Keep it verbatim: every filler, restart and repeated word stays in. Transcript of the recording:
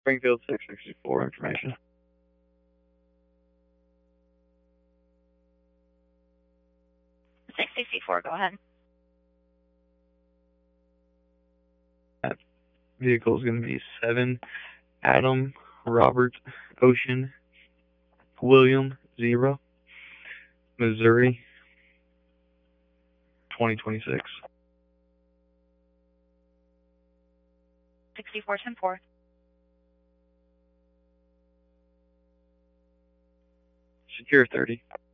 Springfield six sixty-four information. six sixty-four, go ahead. That vehicle is going to be seven Adam Robert Ocean William Zero, Missouri, twenty twenty-six. sixty-four ten four. Secure thirty.